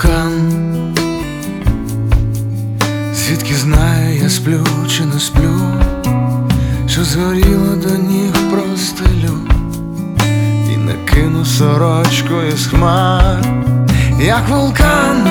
вулкан, звідки знаю, я сплю чи не сплю, що згоріло до ніг простелю, і не кину сорочкою з хмар, як вулкан.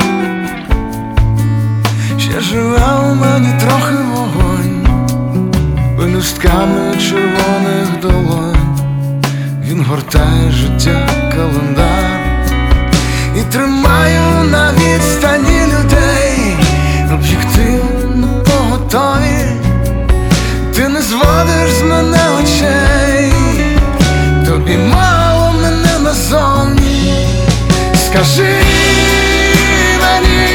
Ще живе у мені трохи вогонь, пелюстками червоних долонь. Він гортає життя календар і тримаю на відстані людей, об'єктивно поготові. Ти не зводиш з мене очей, тобі мало мене назовні. Скажи мені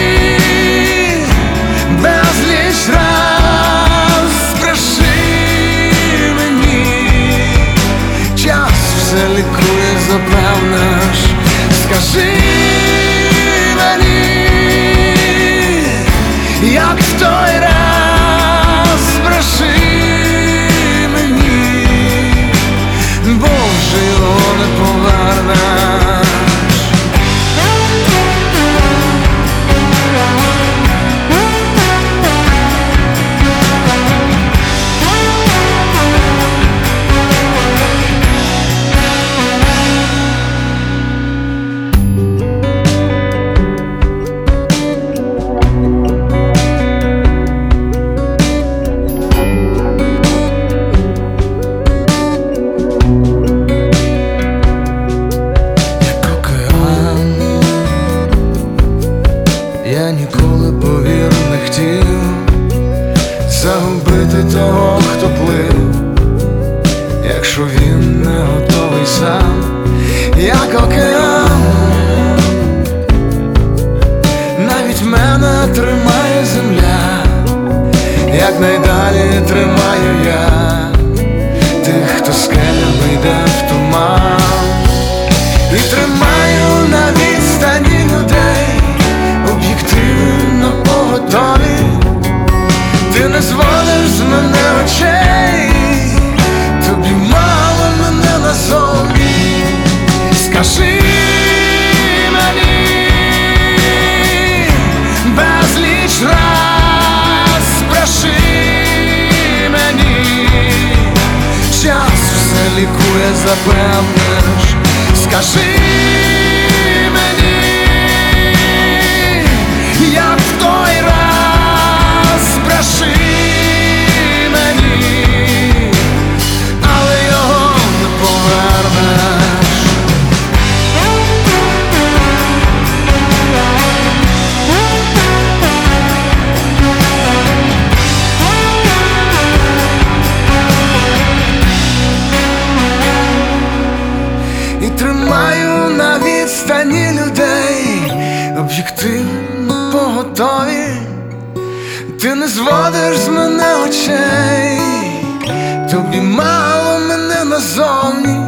безліч раз, скажи мені, час все лікує, запевниш. Скажи мені, як в той раз, бреши мені, бо вже його не повернеш. Я ніколи, повір, не хотів загубити того, хто плив, якщо він не готовий сам, як океан. Навіть мене тримає земля, як найдалі тримаю я тих, хто скелями йде в туман. І тримаю на відстані людей, об'єктивно поготові. Ти не зводиш з мене очей, тобі мало мене назовні. Скажи мені безліч раз, бреши мені, час все лікує, запевниш. Скажи мені, як в той раз, бреши мені, але його не повернеш. І тримаю на відстані людей, об'єктивно поготові. Ти не зводиш з мене очей, тобі мало мене назовні.